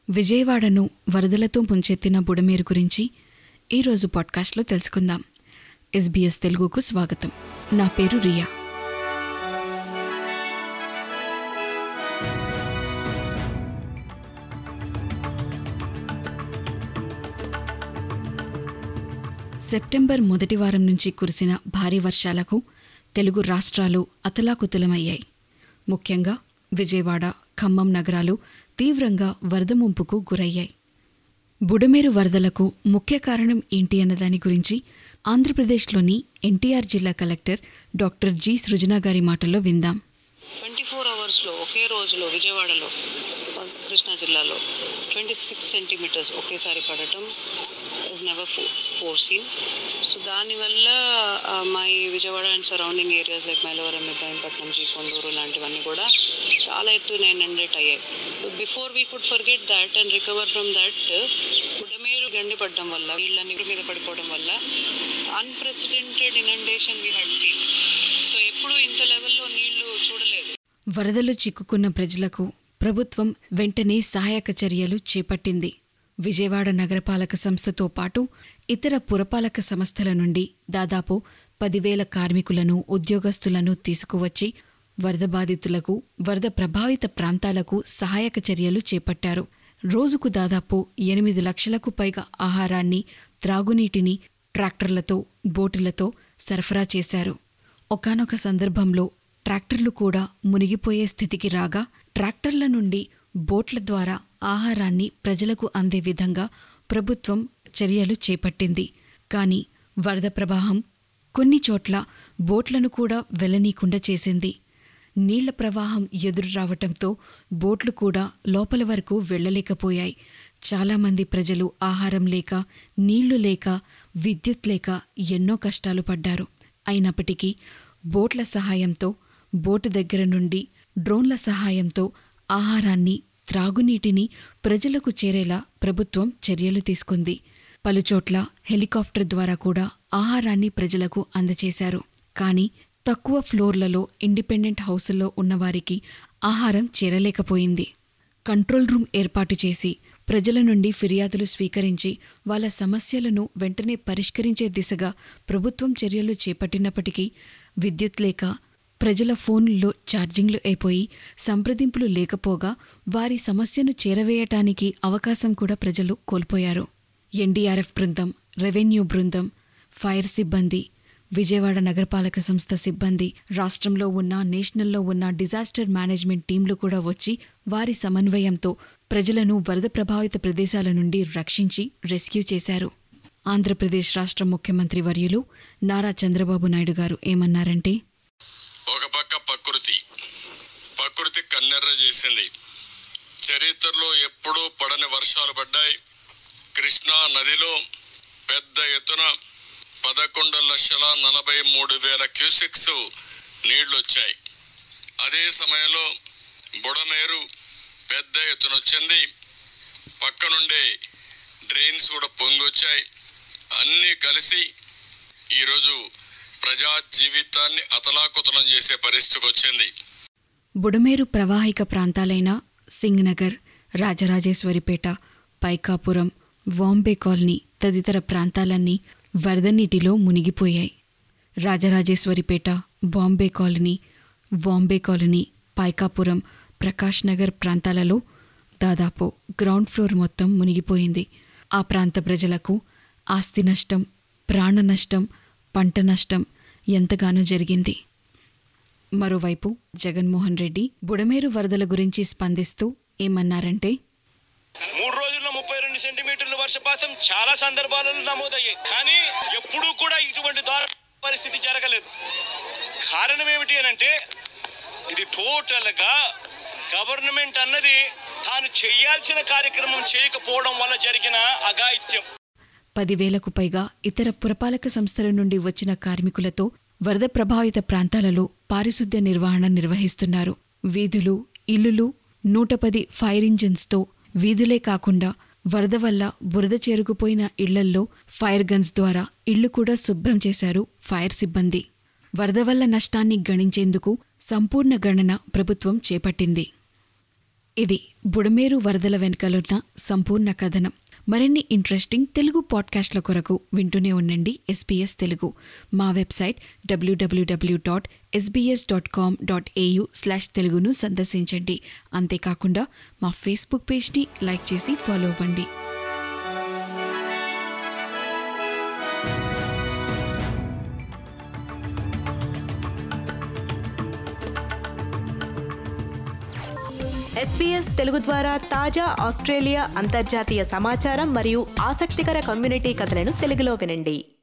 విజయవాడను వరదలతో ముంచెత్తిన బుడమేరు గురించి ఈరోజు పాడ్కాస్ట్లో తెలుసుకుందాం. SBS తెలుగుకు స్వాగతం. నా పేరు రియా. సెప్టెంబర్ మొదటి వారం నుంచి కురిసిన భారీ వర్షాలకు తెలుగు రాష్ట్రాలు అతలాకుతలమయ్యాయి. ముఖ్యంగా విజయవాడ, ఖమ్మం నగరాలు తీవ్రంగా వరద ముంపుకు గురయ్యాయి. బుడమేరు వరదలకు ముఖ్య కారణం ఏంటి అన్న దాని గురించి ఆంధ్రప్రదేశ్లోని ఎన్టీఆర్ జిల్లా కలెక్టర్ డాక్టర్ జి సృజన గారి మాటల్లో విందాం. 24 అవర్స్లో ఒకే రోజులో విజయవాడలో, కృష్ణా జిల్లాలో 26 సెంటీమీటర్స్ ఒకేసారి పడటం ఇస్ నెవర్ ఫోర్సీన్. సో దానివల్ల మా ఈ Vijayawada and surrounding areas like Mylavaram, Ibrahimpatnam, Kondur లాంటివన్నీ కూడా చాలా ఎత్తున ఇనండేట్ అయ్యాయి. Before we could forget that and recover from that, Budameru గండిపడడం వల్ల, నీళ్ళని మీద పడిపోవడం వల్ల unprecedented inundation we had seen. So ఎప్పుడు ఇంత లెవెల్లో నీళ్లు చూడలేదు. వరదలు చిక్కుకున్న ప్రజలకు ప్రభుత్వం వెంటనే సహాయక చర్యలు చేపట్టింది. విజయవాడ నగరపాలక సంస్థతో పాటు ఇతర పురపాలక సంస్థల నుండి దాదాపు 10,000 కార్మికులను, ఉద్యోగస్తులను తీసుకువచ్చి వరద బాధితులకు, వరద ప్రభావిత ప్రాంతాలకు సహాయక చర్యలు చేపట్టారు. రోజుకు దాదాపు 8 లక్షలకు పైగా ఆహారాన్ని, త్రాగునీటిని ట్రాక్టర్లతో, బోటులతో సరఫరా చేశారు. ఒకానొక సందర్భంలో ట్రాక్టర్లు కూడా మునిగిపోయే స్థితికి రాగా ట్రాక్టర్ల నుండి బోట్ల ద్వారా ఆహారాన్ని ప్రజలకు అందే విధంగా ప్రభుత్వం చర్యలు చేపట్టింది. కానీ వరద ప్రవాహం కొన్ని చోట్ల బోట్లను కూడా వెళ్లనీయకుండా చేసింది. నీళ్ల ప్రవాహం ఎదురు రావటంతో బోట్లు కూడా లోపల వరకు వెళ్లలేకపోయాయి. చాలామంది ప్రజలు ఆహారం లేక, నీళ్లు లేక, విద్యుత్ లేక ఎన్నో కష్టాలు పడ్డారు. అయినప్పటికీ బోట్ల సహాయంతో, బోటు దగ్గర నుండి డ్రోన్ల సహాయంతో ఆహారాన్ని, త్రాగునీటిని ప్రజలకు చేరేలా ప్రభుత్వం చర్యలు తీసుకుంది. పలుచోట్ల హెలికాప్టర్ ద్వారా కూడా ఆహారాన్ని ప్రజలకు అందచేశారు. కానీ తక్కువ ఫ్లోర్లలో, ఇండిపెండెంట్ హౌసుల్లో ఉన్నవారికి ఆహారం చేరలేకపోయింది. కంట్రోల్ రూమ్ ఏర్పాటు చేసి ప్రజల నుండి ఫిర్యాదులు స్వీకరించి వాళ్ళ సమస్యలను వెంటనే పరిష్కరించే దిశగా ప్రభుత్వం చర్యలు చేపట్టినప్పటికీ విద్యుత్ లేక, ప్రజల ఫోన్లలో ఛార్జింగ్లు అయిపోయి సంప్రదింపులు లేకపోగా వారి సమస్యను చేరవేయటానికి అవకాశం కూడా ప్రజలు కోల్పోయారు. ఎన్డీఆర్ఎఫ్ బృందం, రెవెన్యూ బృందం, ఫైర్ సిబ్బంది, విజయవాడ నగరపాలక సంస్థ సిబ్బంది, రాష్ట్రంలో ఉన్న, నేషనల్లో ఉన్న డిజాస్టర్ మేనేజ్మెంట్ టీంలు కూడా వచ్చి వారి సమన్వయంతో ప్రజలను వరద ప్రభావిత ప్రదేశాల నుండి రక్షించి రెస్క్యూ చేశారు. ఆంధ్రప్రదేశ్ రాష్ట్ర ముఖ్యమంత్రి వర్యులు నారా చంద్రబాబు నాయుడు గారు ఏమన్నారంటే, ఒక పక్క ప్రకృతి కన్నెర్ర చేసింది. చరిత్రలో ఎప్పుడూ పడని వర్షాలు పడ్డాయి. కృష్ణా నదిలో పెద్ద ఎత్తున 11,43,000 క్యూసెక్స్ నీళ్లు వచ్చాయి. అదే సమయంలో బుడమేరు పెద్ద ఎత్తున వచ్చింది. పక్క నుండే డ్రైన్స్ కూడా పొంగొచ్చాయి. అన్నీ కలిసి ఈరోజు ప్రజా జీవితాన్ని అతలాకుతలం చేసే పరిస్థితికి వచ్చింది. బుడమేరు ప్రవాహిక ప్రాంతాలైన సింగ్నగర్, రాజరాజేశ్వరిపేట, పైకాపురం, వాంబే కాలనీ తదితర ప్రాంతాలన్నీ వరద నీటిలో మునిగిపోయాయి. రాజరాజేశ్వరిపేట, వాంబే కాలనీ, పైకాపురం, ప్రకాష్ నగర్ ప్రాంతాలలో దాదాపు గ్రౌండ్ ఫ్లోర్ మొత్తం మునిగిపోయింది. ఆ ప్రాంత ప్రజలకు ఆస్తి నష్టం, ప్రాణ నష్టం, పంట నష్టం ఎంతగానో జరిగింది. మరోవైపు జగన్మోహన్ రెడ్డి బుడమేరు వరదల గురించి స్పందిస్తూ ఏమన్నారంటే, 3 రోజుల్లో 32 సెంటీమీటర్ల వర్షపాతం చాలా సందర్భాలలో నమోదయ్యాయి. కానీ ఎప్పుడూ కూడా ఇటువంటి దారుణ పరిస్థితి జరగలేదు. కారణం ఏమిటి అనంటే, ఇది టోటల్గా గవర్నమెంట్ అన్నది తాను చేయాల్సిన కార్యక్రమం చేయకపోవడం వల్ల జరిగిన అఘాయిత్యం. 10,000కు పైగా ఇతర పురపాలక సంస్థల నుండి వచ్చిన కార్మికులతో వరద ప్రభావిత ప్రాంతాలలో పారిశుద్ధ్య నిర్వహణ నిర్వహిస్తున్నారు. వీధులు, ఇల్లులు, 110 ఫైర్ ఇంజిన్స్తో, వీధులే కాకుండా వరద వల్ల బురద చేరుకుపోయిన ఇళ్లల్లో ఫైర్ గన్స్ ద్వారా ఇళ్లు కూడా శుభ్రం చేశారు ఫైర్ సిబ్బంది. వరద వల్ల నష్టాన్ని గణించేందుకు సంపూర్ణ గణన ప్రభుత్వం చేపట్టింది. ఇది బుడమేరు వరదల వెనుకలున్న సంపూర్ణ కథనం. మరిన్ని ఇంట్రెస్టింగ్ తెలుగు పాడ్కాస్ట్ల కొరకు వింటూనే ఉండండి SBS తెలుగు. మా వెబ్సైట్ www.sbs.com.au/teluguను సందర్శించండి. అంతేకాకుండా మా ఫేస్బుక్ పేజ్ని లైక్ చేసి ఫాలో అవ్వండి. SBS తెలుగు ద్వారా తాజా ఆస్ట్రేలియా అంతర్జాతీయ సమాచారం మరియు ఆసక్తికర కమ్యూనిటీ కథలను తెలుగులో వినండి.